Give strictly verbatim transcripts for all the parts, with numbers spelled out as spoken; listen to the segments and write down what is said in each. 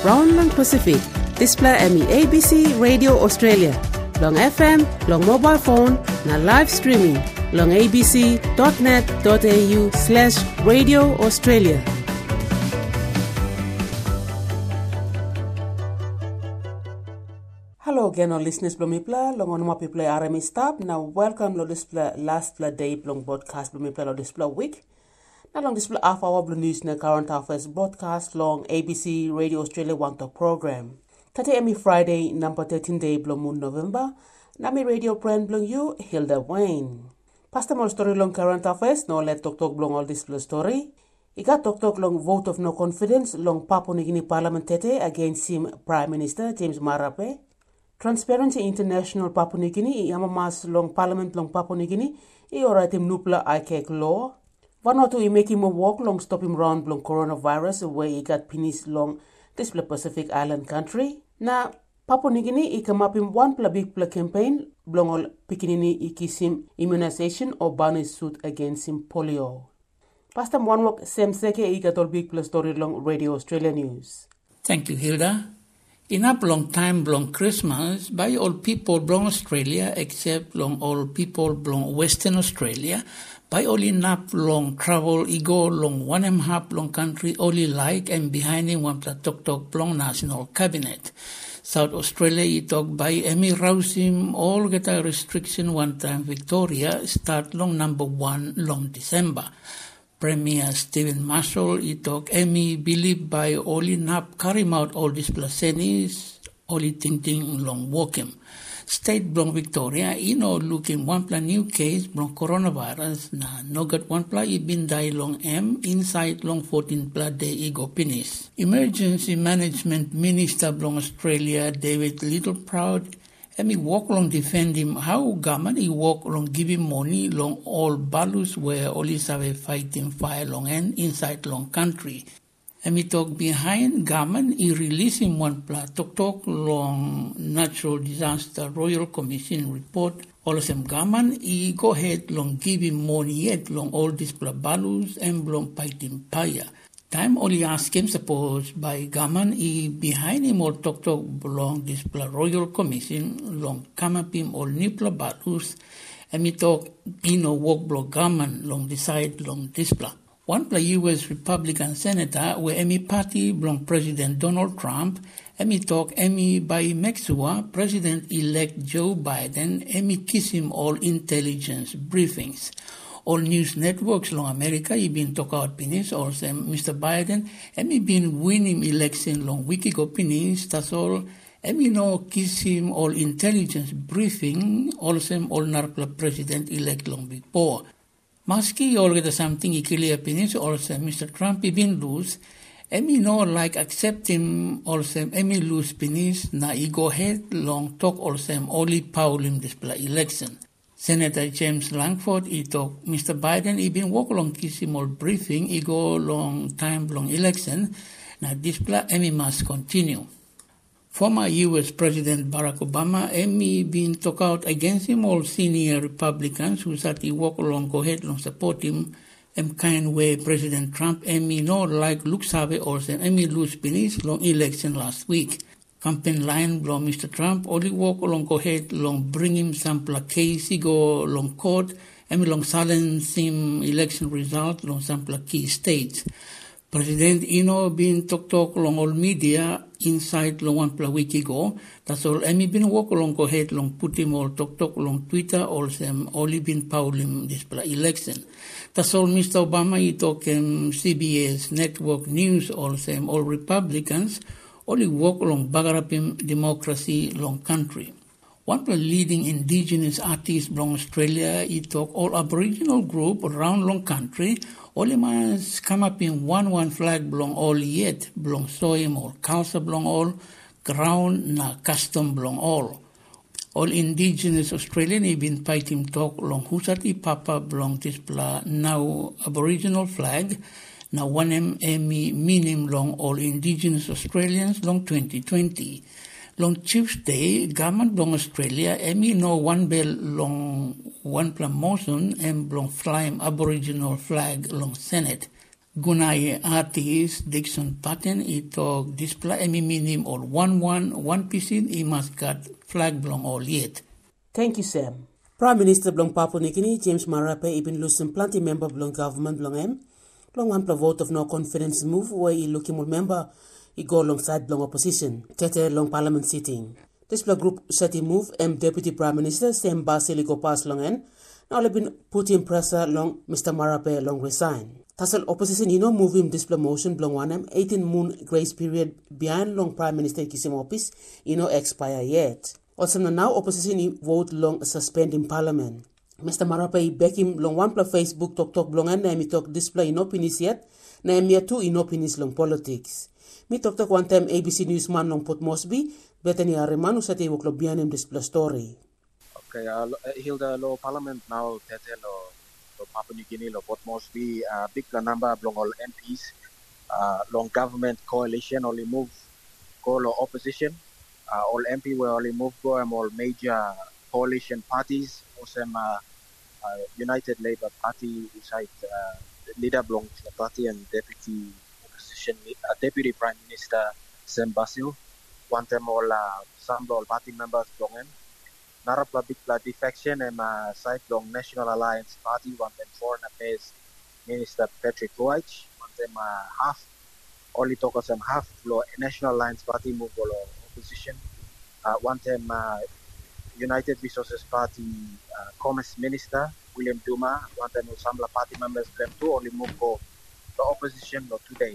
Brown lang Pacific. Display emi A B C Radio Australia. Long F M, long mobile phone, na live streaming. Long abc.net.au slash Radio Australia. Hello again, all listeners. Blomipla, long on my people R M E stop. Now welcome to this last day long broadcast Blomipla on this week. Now long this half hour blue news na current affairs broadcast long A B C Radio Australia One Talk program. Today emi Friday number thirteen day blue moon November. Nami radio friend blue you Hilda Wayne. Pastor more story long current affairs. No let talk talk long all this blue story. Ika talk talk long vote of no confidence long Papua New Guinea Parliament tete against him Prime Minister James Marape. Transparency International Papua New Guinea i amamas long Parliament long Papua New Guinea i oratim nupla I C A C law. Vanuatu i make him a walk long stop him round long coronavirus where he got pinis long this Pacific Island country. Na Papua New Guinea i come up in one pla big pla campaign long all pikinini i kisim immunization or ban suit against him polio. Pastor Mwanwak Semseke i got all big pla story long Radio Australia News. Thank you, Hilda. Enough long time long Christmas by all people belong Australia except long all people belong Western Australia. By all enough long travel ego long one and a half long country only like and behind him one pla tok tok long national cabinet. South Australia i talk by Emi Rausim all get a restriction one time Victoria start long number one long December. Premier Stephen Marshall i talk Emi believe by all enough carry out all these placenis only thinking long walk him. State blong Victoria, you know, looking one plan new case blong coronavirus na no got one pla i bin die long M inside long fourteen pla day ego pinis. Emergency Management Minister blong Australia David Littleproud Emi walk long defend him how government he walk long give him money long all balus where only save fighting fire long end inside long country. Emi talk behind government, he release him one pla talk talk long natural disaster Royal Commission report. All of them government, he go ahead long give him money yet long all this pla balus and long fighting fire. Time only ask him suppose by government, he behind him all talk talk long this pla Royal Commission long come up him all new pla balus. Emi talk, he no work block government long decide long this pla. One pla U S Republican Senator where Emi party belong President Donald Trump, Emi talk Emi by Mexua, President-elect Joe Biden, Emi kiss him all intelligence briefings. All news networks long America, he been talk out pinis, also Mister Biden, Emi been winning election long wiki go pinis, that's all. Emi no kiss him all intelligence briefing, also all narpla President-elect long before. Maski all get something he clear opinions also Mister Trump even lose. Emi no like accept him also Emi lose pinis na he go ahead long talk also only Paul him display election. Senator James Langford he talk Mister Biden he been walk along kiss him all briefing he go long time long election. Now display Emi must continue. Former U S President Barack Obama, Emi been talk out against him all senior Republicans who said he walk along go ahead long support him em kind way President Trump Emi no like look sabe also Emi lose pinis long election last week. Campaign line long Mister Trump only walk along go ahead long bring him some case he go long court Emi long silence him election result long some key states. President Ino been talk talk long all media inside long one pla week ago. That's all. Emi been walk along go ahead long put him all talk talk long Twitter all them only been Paul him this pla election. That's all. Mister Obama he talk um, C B S Network News all them all Republicans only walk along bagarapim democracy long country. One of the leading indigenous artists from Australia, he talk all Aboriginal group around long country, only must come up in one one flag belong all yet, belong soim or culture belong all, ground na custom belong all. All indigenous Australian he been fighting talk long husati papa belong this bla now Aboriginal flag, now one em emi minim long all indigenous Australians long twenty twenty. Long Tuesday, government long Australia, emi no one bell long one promotion and long flying Aboriginal flag long Senate. gunai artis Dixon Patten ito display emi minim or one one one pisin i maskat flag blong all yet. Thank you, Sam. Prime Minister blong Papua New Guinea James Marape ibin losing plenty member blong government blong em long one pla vote of no confidence move where he looking more member he go alongside blong opposition tete long parliament sitting. This bla group set move em Deputy Prime Minister Sam Basili go pass long en now been putting pressure long Mister Marape long resign. Tassel opposition you know move him display motion blong one em eighteen moon grace period behind long Prime Minister Kisim office you know expire yet. Also now opposition vote long suspending parliament. Mister Marape back him long one pla Facebook talk talk blong and mi talk display in opinions yet na mi two in opinions long politics. Mi talk talk one time A B C Newsman long Port Moresby betani areman usate wok lo bianem display story. Okay, uh, Hilda lo parliament now tete lo lo Papua New Guinea lo Port Moresby uh, big la number long all M Ps uh, long government coalition only move go lo opposition. Uh, all M P were only moved go and all major coalition parties. Also, uh, uh, United Labour Party inside uh, leader belongs to the party and deputy opposition uh, deputy prime minister Sam Basil. One time all uh, some all party members belong in. Narapla big la defection and uh, side belong National Alliance Party. One time Foreign Affairs Minister Patrick Roach. One time uh, half only talk of some half lo National Alliance Party move all opposition. Uh, one time uh, United Resources Party uh, Commerce Minister William Duma, one time Samla Party members them too only move go the opposition lo today.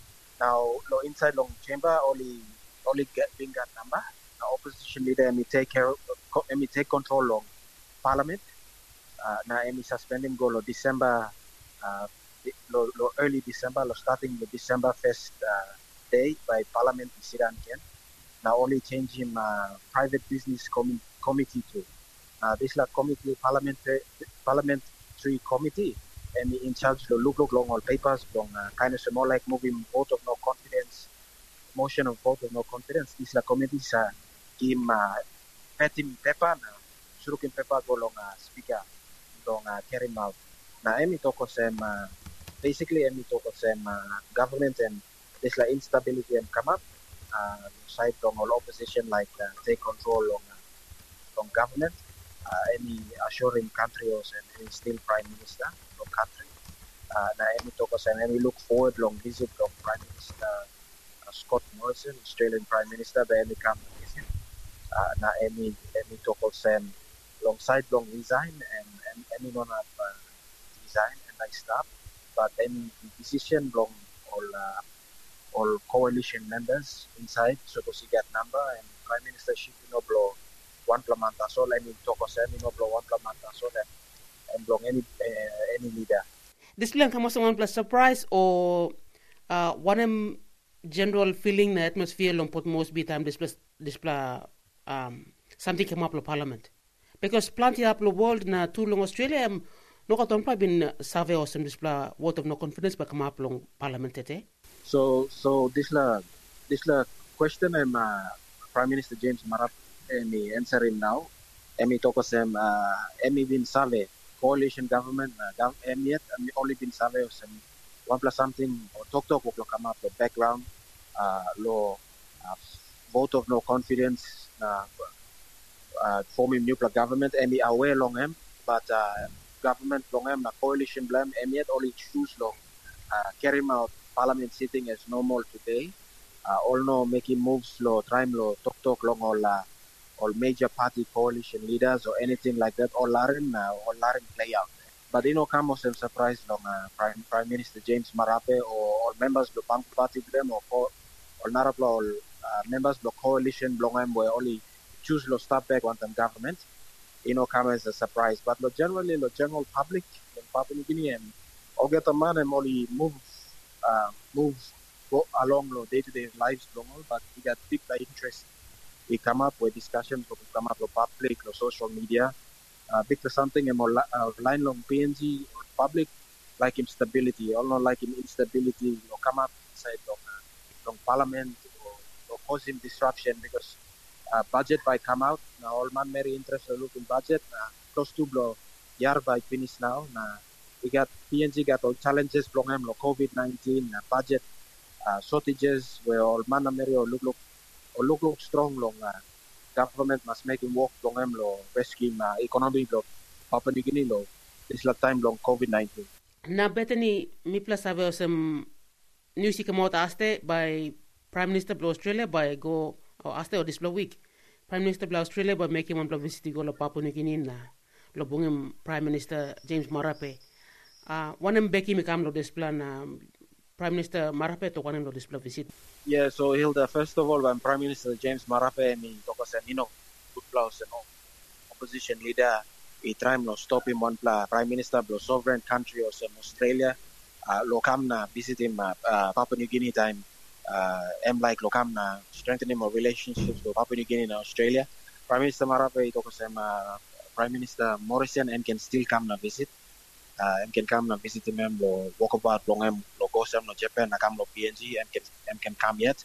Now lo inside long chamber only only get being that number. The opposition leader me take care me take control long parliament. Uh, now me suspending go lo December uh, lo, lo early December lo starting the December first uh, day by parliament in Sidan again. Now only change him uh, private business com- committee to. Uh, this like committee parliamentary parliamentary committee and in charge of look look long all papers long uh, kind of more like moving vote of no confidence, motion of vote of no confidence. This like committees uh, him uh, petting paper na surukin paper go long uh, speaker long uh, carry out. Now emi talk of some uh, basically emi talk of some uh, government and this like instability and come up. Uh, side from all opposition like uh, take control on uh, from government, uh, any assuring country or any still prime minister of country. Uh, na any talk and any look forward long visit from Prime Minister uh, Scott Morrison, Australian Prime Minister, by any come visit. Uh, na any any talk and alongside long resign and, and any non have uh, resign and I stop, but any decision long all. Uh, all coalition members inside, so to see that number and Prime Minister Ship you know blow one plamanta so any talk of you know blow one plamanta so that and blow any uh, any leader. This plan comes one plus surprise or uh, one general feeling the atmosphere long Port Moresby time this plus this plus um something came up lo parliament because plenty up lo world na too long Australia um, no katon pa bin survey or some this plus vote of no confidence but come up long parliament tete. So, so this la, this la question I'm uh, Prime Minister James Marape me answer him now. Emi talk sem uh, emi bin save coalition government uh, gov emi yet emi only bin save of some one plus something or talk talk will come up the background uh, law uh, vote of no confidence uh, uh, forming new government emi aware long him but uh, government long him na coalition blame emi yet only choose long uh, carry him out. Parliament sitting as normal today. Uh, all no making moves, lo, trying lo, talk talk long all, uh, all major party coalition leaders or anything like that. All Larin, uh, all Larin play out. But you know, come as a surprise long uh, Prime Prime Minister James Marape or all members of the Bank Party them or or Narapla all uh, members of the coalition long where only choose lo start back on them government. You know, come as a surprise. But lo generally lo general public in Papua New Guinea and all get a man and only move. Uh, move go along no day-to-day lives long, but we got big uh, interest. We come up with discussions, we come up with public or social media. Uh, big to something and more uh, line long P N G or public like instability, or not like instability or come up inside of uh, from parliament or, or cause him disruption because uh, budget by come out now all man very interested look in budget uh, close to blow year by finish now. Now we got P N G got all challenges from them, like COVID nineteen, uh, budget uh, shortages, where all man Mary or look look or look look strong long. Uh, government must make him work long them lo rescue uh, economy lo Papua New Guinea lo this la time long COVID nineteen. Na betani mi plus sabe some news he came out aste by Prime Minister of Australia by go or aste or this week. Prime Minister of Australia by making one visit go lo Papua New Guinea na lo bungim Prime Minister James Marape. Uh, one em Becky me kam lo this plan um, Prime Minister Marape to one em lo this visit. Yeah, so Hilda, first of all, when Prime Minister James Marape me talk us you know good plus and opposition leader, he try to stop him one pla Prime Minister of the sovereign country or some Australia. Uh, lo kam na visit him uh, uh, Papua New Guinea time. Uh, em like lo kam na strengthening our relationships with Papua New Guinea and Australia. Prime Minister Marape talk us uh, Prime Minister Morrison and can still come na visit. Uh, and can come na visit him lo walk about long em lo go sem no Japan na kam lo P N G and can and can come yet.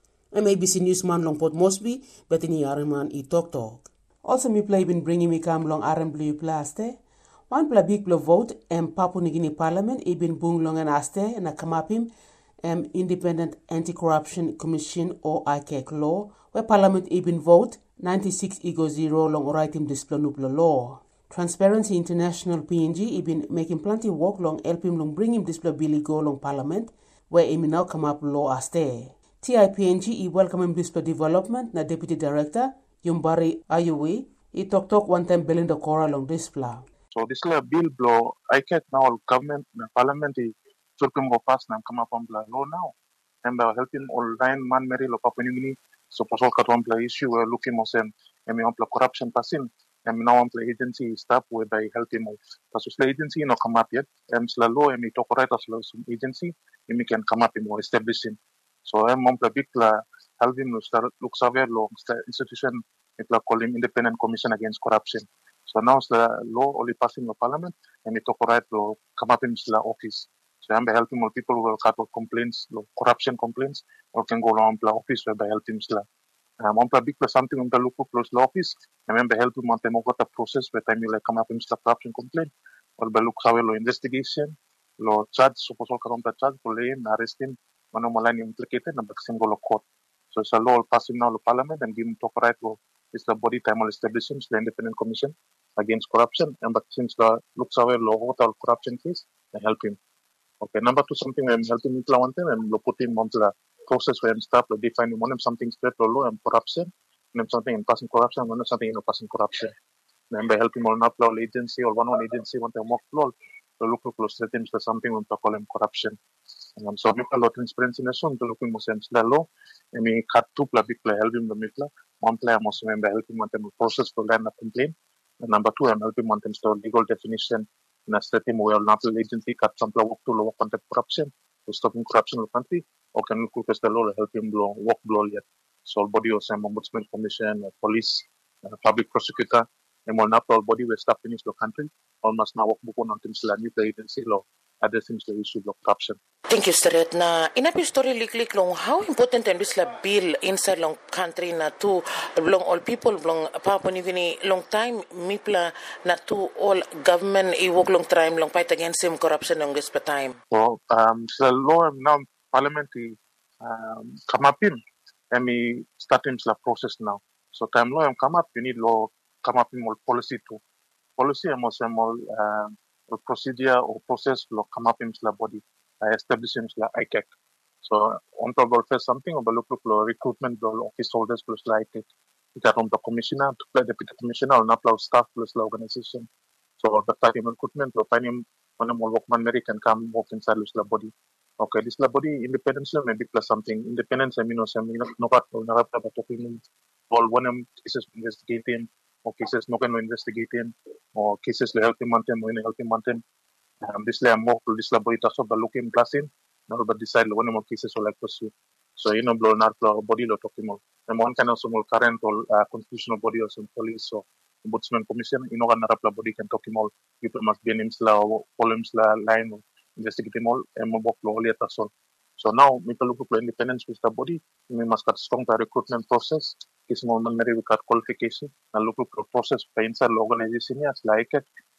M A B C Newsman long Port Moresby, but in Yariman e talk talk. Also me play been bringing me come long R M Blue Plaste. One pla big pla vote and Papua New Guinea Parliament e been bung long and aste na kamapim um, Independent Anti-Corruption Commission or I C A C law where Parliament e been vote ninety-six ego zero long writing display nupla law. Transparency International P N G e been making plenty work long help him long bring him display bill go long Parliament where e now come up law aste. T I P N G e welcome him display development na Deputy Director Yumbari Ayuwi e talk talk one time Belinda Cora long display. So this is a bill blow I C A C now government na Parliament e surpim go pass na come up on law now. And uh, helping all nine man Mary lo Papua New Guinea so pasol katong play issue we're looking mo sen and me on corruption passing. And now on the agency stop where they help him. Because the agency no come up yet. And the law and me talk right as some agency, and we can come up and more establishing. So I'm on the big help him to start look severe law institution. It call him Independent Commission Against Corruption. So now the law only passing the Parliament, and we talk right to come up in the office. So I'm helping more people who will cut complaints, corruption complaints, or can go around the office where they help him. Um, on big plus something on the local close law office. I remember helping on them got a process where time you like come up in the corruption complaint. Or by look how law investigation, law charge, suppose all come the charge, for laying, arrest him, one of my implicated, and back single court. So it's a law passing now to Parliament and giving talk right law. It's the body time establishing the Independent Commission Against Corruption, and but since the looks away law total corruption case, they help him. Okay, number two, something I'm helping him one time and put him on the process where I'm start defining one of something spread or law and corruption, and something in passing corruption, one of something in passing corruption. Then by helping on up law agency or one on agency want to mock law, the local close settings for something when to call him corruption. And I'm sorry a lot transparency in the soon to looking more sense the law. And we cut two play big play help him the mikla. One play I'm also member helping want them process for land of complaint. And number two, I'm helping want them to legal definition in a setting where not agency cut some work to law contact corruption to stopping corruption in the country. Or can look at the law to help him blow, walk blow yet. So body or some ombudsman commission, or police, uh, public prosecutor, and more not all body will stop in the country. Almost now walk book on things like new agency law, other things the issue of corruption. Thank you, Sir. Na inapi story liklik long how important and this la bill inside long country na to long all people long Papua New Guinea long time mipla na to all government i work long time long fight against him corruption long this time. So um the law now parliamentary um, come up in and we start in the process now. So time law come up, you need law come up in more policy too. Policy and also more uh, procedure or process law come up in the body, uh, establishing the I C A C. So on top of first something about local law recruitment law office holders plus like it. We got on the commissioner to play deputy commissioner or not staff plus the organization. So the time recruitment or finding one more workman Mary can come work inside the body. Okay, this body independence maybe plus something. Independence, I mean, no, I mean, no, but no, but talking all one of cases investigating, or cases no can investigating, or cases le helping mountain, or helping mountain. Um, this le more to this body that's of the looking plus in, no, but decide one of cases or like pursue. So you know, blow not blow body lo talking more. And one kind of some current or uh, constitutional body or some police or ombudsman commission, you know, another body can talk him all. People must be in him or columns la line. Investigating all and work law so. So now we look for independence with the body. We must have strong recruitment process. Is more we got qualification and look for process for inside organization yes like it.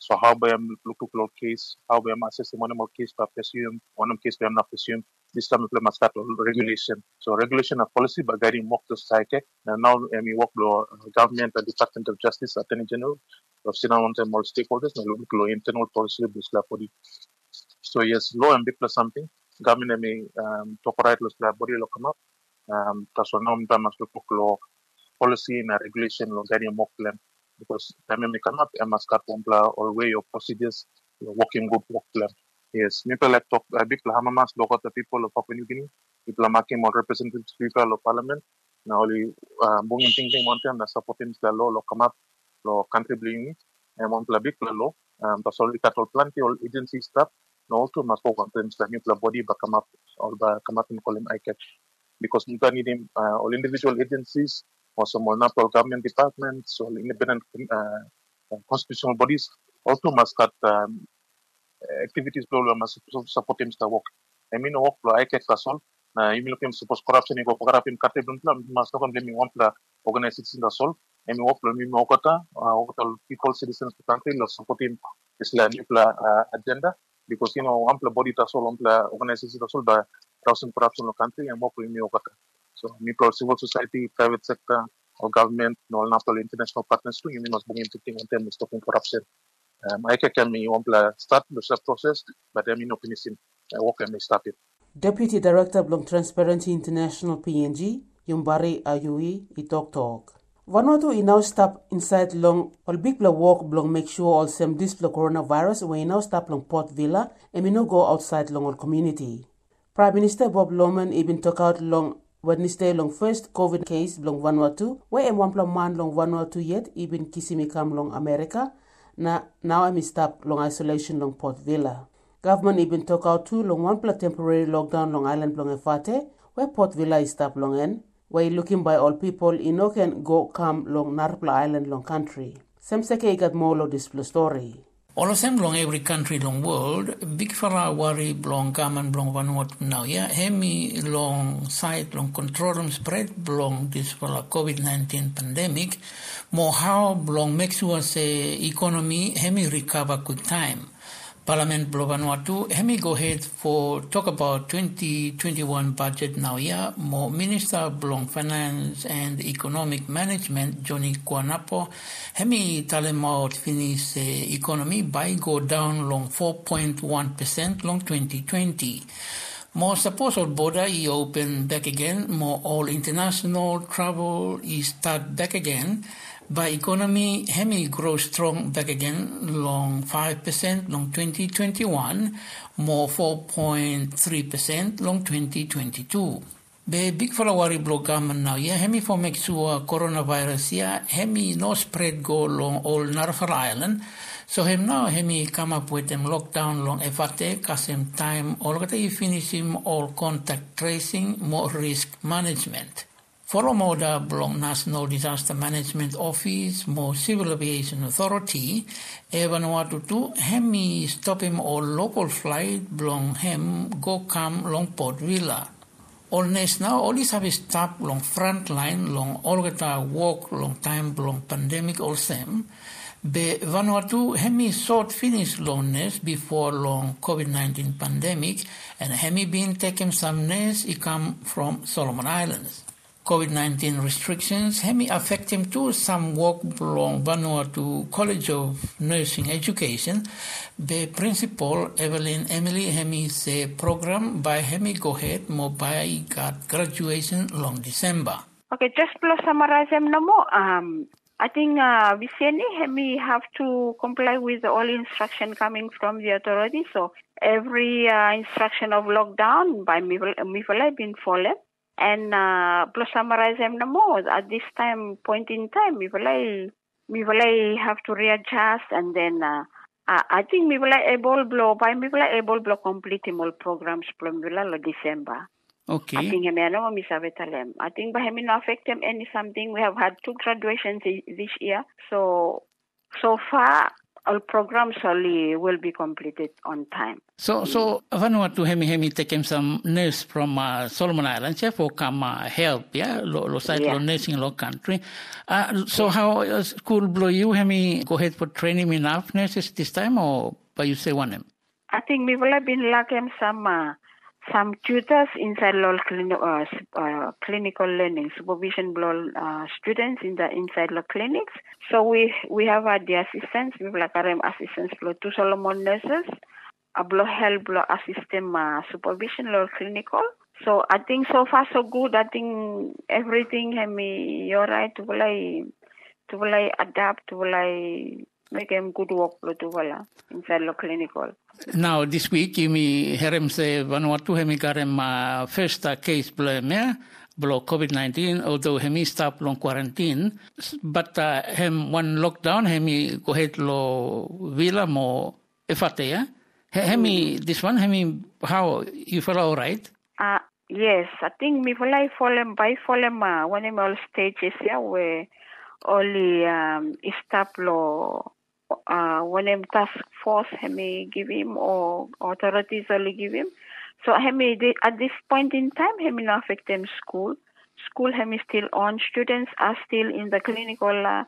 So how by am look to case, how by am assessing one more case to assume, one case to not assume. This time we must start regulation. So regulation of policy by guiding work to society. And now I mean work law government and Department of Justice, Attorney General, of Sinam and all stakeholders, and look law internal policy body. So yes, law and big plus something. Government may um talk right body look come up. Um that's one now must look law policy and regulation law guiding work plan. Because time may come up and must cut one or way of procedures, working group work plan. Yes, people like talk a big Hamamas, local the people of Papua New Guinea, people are making more representative speaker of parliament. Now only bringing thinking one time, the supporting the law, law come up, law country bringing, and one big law, um, that's already cut all plenty, all agency stuff. Now also must go conference the nuclear body, but come up, or come up and call him I C A T. Because you can need him, uh, all individual agencies, or some multiple government departments, or independent uh, constitutional bodies, also must cut. Um, activities problem mas support him to work. I mean work lo I K kasol na imi lokim suppose corruption ko corruption karte dun plan mas lokam demi want la organization da sol. I mean work lo mi mo kota uh, people citizens of the country lo support him is la nuclear uh, agenda because you know ample body ta sol ample organization da sol da thousand corruption lo country and work lo mi kota. So mi pro civil society, private sector or government no national international partners too you must bring into thing on them stopping corruption. Um, I can me want to start the process, but I mean not finishing. I work and start it. Deputy Director Blong Transparency International P N G, Yumbari Ayui, I talk talk. Vanuatu I now stop inside long all big bla walk blong make sure all sem this bla coronavirus when now stop long Port Vila and we no go outside long all community. Prime Minister Bob Lohman even took out long Wednesday long first COVID case long Vanuatu where em one man long Vanuatu yet even Kisimikam long America. Na, now I'm stop long isolation long Port Vila. Government even took out two long one plus temporary lockdown long island long Efate, where Port Vila is stop long en, where looking by all people in no can go come long Narpla Island long country. Some seke got more lo display story. All of them long every country long world, big fella worry long gaman long Vanuatu now, yeah, hemi long side long control room spread long this fella COVID nineteen pandemic, more how long make sure say economy hemi recover quick time. Parliament Blo Vanuatu, hemi go ahead for talk about twenty twenty-one budget now, yeah, more Minister Blong Finance and Economic Management, Johnny Kuanapo, hemi talemaut finish uh, economy by go down long four point one percent long twenty twenty. More suppose all border is open back again, more all international travel is start back again. By economy, hemi grow strong back again, long five percent, long twenty twenty-one, more four point three percent, long twenty twenty-two. Be big for worry blow government now, yeah, hemi for make sure coronavirus, yeah, hemi no spread go long all Narfar Island. So him now, hemi come up with them lockdown long Efate, cause him time, all got to finish him all contact tracing, more risk management. Follow more the Blong National Disaster Management Office, more Civil Aviation Authority, Vanuatu to hemi stop him all local flight, Blong hem go come long Port Vila. All next now, all this have a stop long front line, long all get a walk long time, long pandemic all same. Be Vanuatu hemi short finish longness before long COVID nineteen pandemic, and hemi been taken some nest, he come from Solomon Islands. COVID nineteen restrictions hemi affect him too. Some work belong Vanuatu College of Nursing Education. The principal Evelyn Emily hemi say program by hemi go ahead mo by got graduation long December. Okay, just to summarize them no more. Um, I think uh, we hemi have to comply with all instruction coming from the authorities. So every uh, instruction of lockdown by me have been followed. And uh, plus summarize them no more. At this time, point in time, we will, we will have to readjust, and then uh, I think we will able blow by we will able blow complete all programs from December. Okay. I think I think by him no affect them any something. We have had two graduations this year, so so far all programs only will be completed on time. So, so Vanuatu hemi hemi taken some nurse from uh, Solomon Islands, yeah, for come uh, help, yeah, lo lo site Yeah. lo nursing lo country. Uh, so how uh, school blow you hemi go ahead for training enough nurses this time, or by you say one them? I think we will have been lacking some uh, some tutors inside law clini- uh, s- uh, clinical learning supervision blow uh, students in the inside law clinics. So we we have uh, the assistants, we will have assistants for two Solomon nurses, a blow help blow assistant uh, supervision law clinical. So I think so far so good. I think everything have me you're right to will I to will I adapt to will I make them good work blow to will I inside law clinical. Now this week you me herem se Vanuatu hemi garem uh, first uh, case blow me blow COVID nineteen, although hemi stop long quarantine, but uh, hem one lockdown hemi go ahead lo villa mo efate yeah. Hemi this one hemi how you feel all right? Uh, yes, I think me follow follow by follow ma one of all stages yeah where only um stop law uh one of task force me give him or authorities only give him. So hemi at this point in time hemi not affect them school. School hemi still on. Students are still in the clinical uh,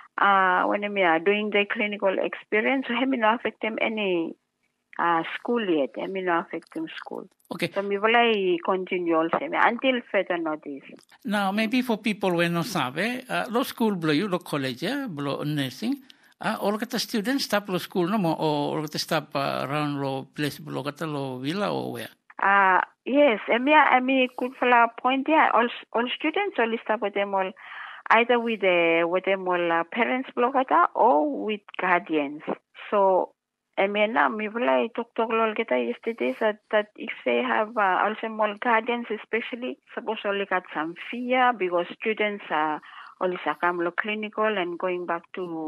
uh when they are doing their clinical experience. So hemi not affect them any uh school yet. Hemi not affect them school. Okay. So we will I continue also until further notice. Now maybe for people who no sabe, uh, lo school blow you lo college yeah, blow nursing. Ah, uh, all kata students stop lo school no mo or all kata stop uh, around lo place blow kata lo villa or where? Uh yes, I mean I mean good for a point yeah. All all students only stop with them all either with the with them all uh, parents block or with guardians. So I mean now me will I talk talk lol kita yesterday that that if they have uh, also more guardians especially suppose only got some fear because students are only come lo clinical and going back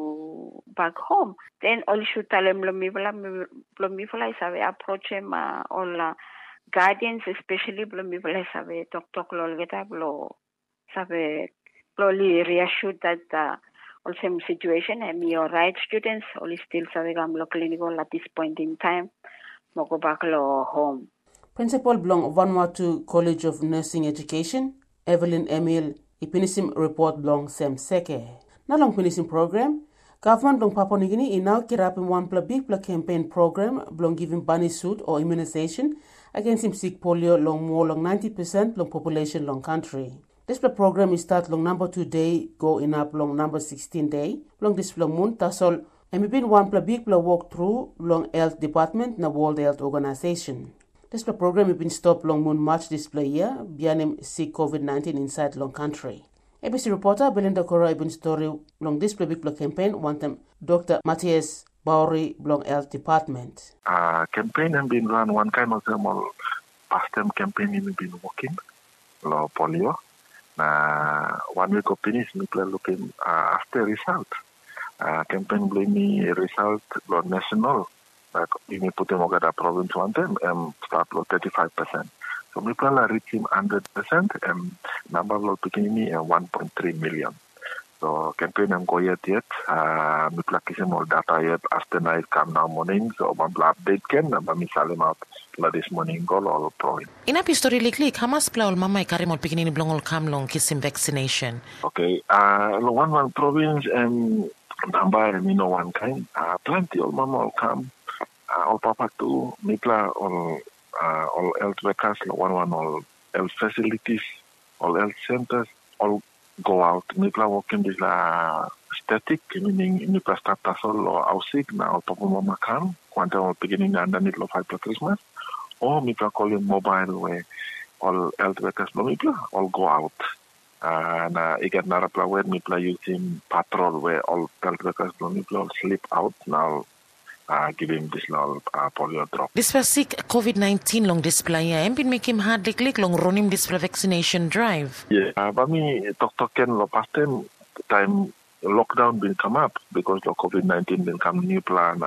to back home. Then only should tell them lo me will lo me will I say approach them uh, all uh, guardians especially lo me will I say talk talk lol kita lo sabe slowly reassured that uh, also situation and your right students only still saving lo clinical at this point in time mo go back lo home. Principal Blong Vanuatu College of Nursing Education, Evelyn Emil, Ipinisim report Blong Sem Seke. Na long Pinisim program, government Blong Papua New Guinea now kirapin one pla big pla campaign program Blong giving bunny suit or immunization against him sick polio long more long ninety percent long population long country. This program is start long number two day, go in up long number sixteen day. Long this long moon, tasol, and we been one pla big pla walk through long health department na World Health Organization. This program has been stopped long moon March display year, bianem sick COVID nineteen inside long country. A B C reporter Belinda Cora has been story long display big pla campaign, want them Doctor Matthias Bowery long health department. Uh, campaign has been run one kind of them all past time campaign has been working, lo polio. Na one week of finish, people are looking uh, after result. Uh, campaign blaming result lo national. Like we may put them over the province one time and start lo thirty-five percent. So people are reaching one hundred percent and number lo picking me and one point three million. So campaign and go yet yet. Uh, we plug some more data yet after night come now morning. So one update can but me salim out this morning go all pro. Ina pistori liklik hamas pla ol mama ikari mol pikini ni blongol kam long kisim vaccination. Okay. Uh, lo one one province and number and you know one kind. Uh, plenty all mama all come. Uh, all papa too. Mipla all uh, all health workers lo one one all health facilities, all health centers all go out. Mipla working this uh, static meaning mipla start tasol or ausig na all papa mama come. Quanta all beginning underneath lo five for Christmas. Or mipla calling mobile where all health workers no mipla all go out. Uh, na igat narapla where mipla using patrol where all health workers no mipla all sleep out now. Uh, giving this long uh, polio drop. This was sick COVID nineteen long display and been making hard click long running display vaccination drive. Yeah, uh, but me talk talking lo past time time lockdown been come up because the COVID nineteen been come new plan.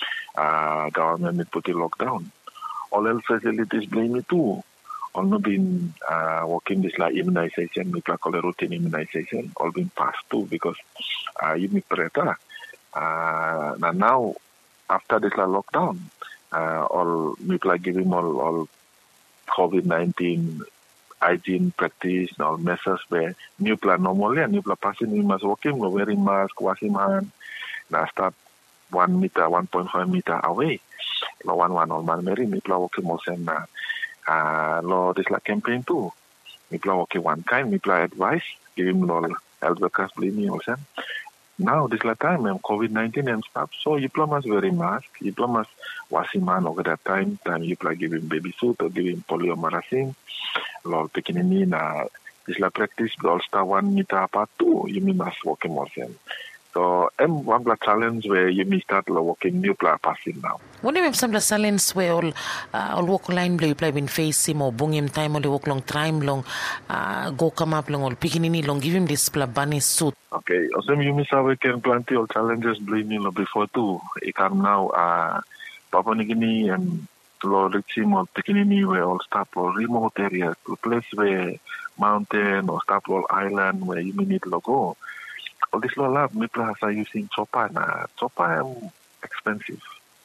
Uh, government been put in lockdown. All health facilities blame me too. All no been uh, working this like immunization, me like all routine immunization, all been passed too because uh, you me preta. Uh, now, now after this la lockdown, uh, all people are giving all all COVID nineteen hygiene practice, all measures where new plan normally and new plan passing we must walking, we wearing mask, washing hand. Now start one meter, one point five meter away. Lo one one all man meri new plan walking more than uh, uh, lo this la campaign too. New plan walking one kind, new plan advice, give him all health workers believe me also. Now this la time and COVID nineteen and stuff. So you must wear mask, you must washing hand over that time, time you plan give him baby suit or give him polio marasing. Law picking in na this la practice all star one meter apart too, you must walking more than. So I'm one blood challenge where you may start walking new plan passing now. When you have some challenge where all uh, all walk line blue play been face him or bung him time or walk long time long uh, go come up long or picking in long give him this bunny suit. Okay, also you miss we can plenty of challenges blaming before too. It come now uh Papua New Guinea and lo reaching or picking in where all stop or remote areas, to place where mountain or stop or island where you may need to go. All this law lab, people are using chopper. Na chopper is expensive.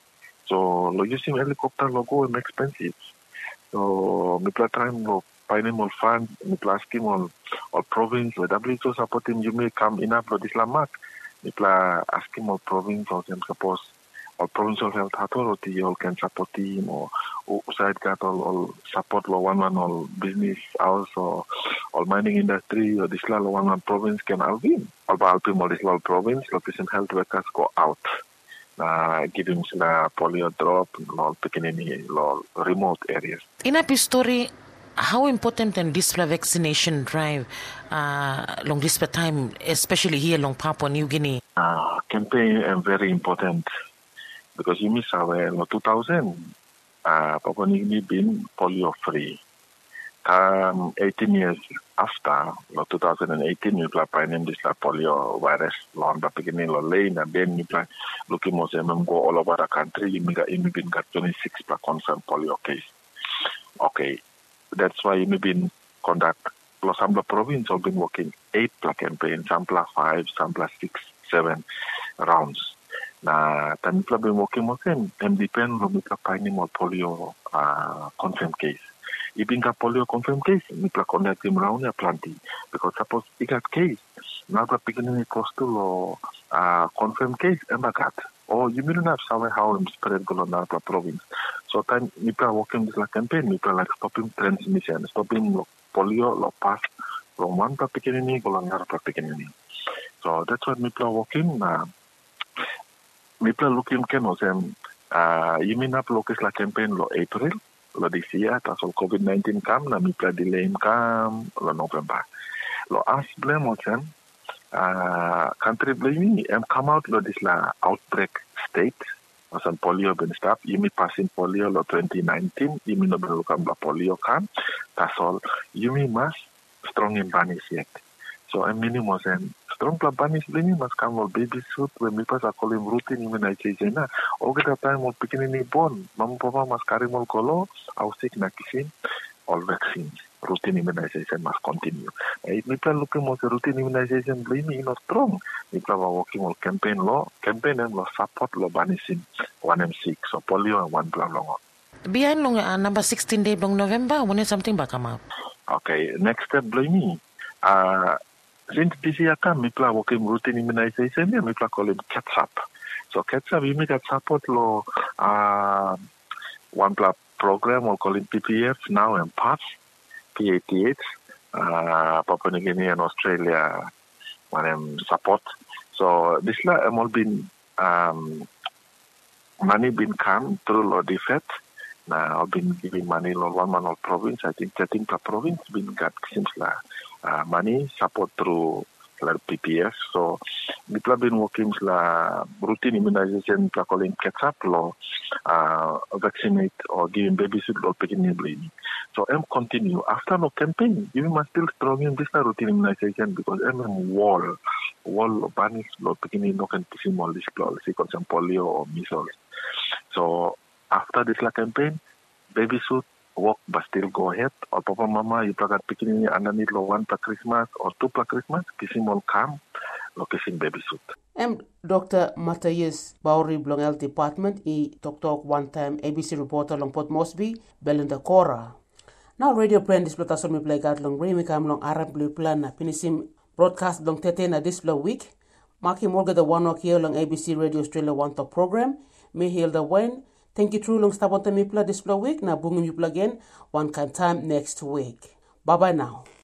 So, lo using helicopter logo is expensive. So, people trying to find more funds. People asking all all province, the W H O supporting you may come in up lo this lamak. People asking all province or them suppose all provincial health authority all can support him or side got all, all support lo one one all business house or all mining industry or this la lo one one province can help him. All help him all this la province, location health workers go out. Na give him sila polio drop, lo picking any lo remote areas. In a story, how important and this vaccination drive uh, long this time, especially here along Papua New Guinea? Uh, campaign is very important. Because you miss our in two thousand, uh, Papua New Guinea been polio free. Um, eighteen years after, no, two thousand eighteen, we plan to this la polio virus. Long the beginning, lo lane, and then we plan looking more than go all over the country. You got you been got twenty-six per confirmed polio case. Okay, that's why you been conduct. Los Ambla province have been working eight per campaign, some plus five, some plus six, seven rounds. Na time people been working with them, and depend on the finding more polio uh, confirmed case. If you got polio confirmed case, people connect them around there plenty. Because suppose you got case, now the beginning it cost to uh, confirmed case, and got. Or you may not have somewhere how I'm spread go on the province. So time people working this like campaign, people like stopping transmission, stopping polio, lo pass from one beginning go on another beginning. So that's what people are working. Uh, People looking can also uh you mean up locus la campaign lo April lo this year tas COVID nineteen come na people delay come lo November lo as blame also uh country blame am come out lo this la outbreak state as polio been stop you me passing polio lo twenty nineteen you mean no come la polio come tas all you me must strong in vanish yet. So I'm minimum and strong plabanis blaming must come all baby suit when people are calling routine immunization. Na all get a time of picking any bone. Mama papa must carry more color, our sick na kissing, all vaccines. Routine immunization must continue. If people looking at the routine immunization blaming not strong. People are working on campaign law, campaign and law support law banishing one M six, so polio and one blah blah. Behind long uh, number sixteen day long November, when is something back come up? Okay, next step blaming. Uh Since this year come, people are working routine immunization, and people call it catch up. So catch up, we make a support law, uh, one program, we call it P P F now and PATH, P A T H, uh, Papua New Guinea and Australia, one um, support. So this la have all been um, money been come through law defect. Now I've been giving money law one man all province. I think thirteen per province been got seems la. Uh, money support through like P P F. So people have been working la routine immunization, people calling catch up law, uh, vaccinate or giving baby suit or picking bleeding. So I'm continue after no campaign. You must still strong in this routine immunization because I'm wall wall banish law picking no can see more this law, see some polio or measles. So after this la campaign, baby suit work but still go ahead. Or papa mama you got picking underneath lo one per Christmas or two per Christmas, kissing all come. no kissing baby suit. I'm Doctor Matthias Bowry Blong Health Department i Tok Tok one time A B C reporter long Port Moresby, Belinda Cora. Now radio plan display tasol mi play gat long remi kam long Arab blue plan na pinisim broadcast long tete na display week. Maki morga the one ok here long A B C Radio Australia One Talk program. Me heal the wine. Thank you true long stabonta mi play display week na bungum you again one kind time next week. Bye bye now.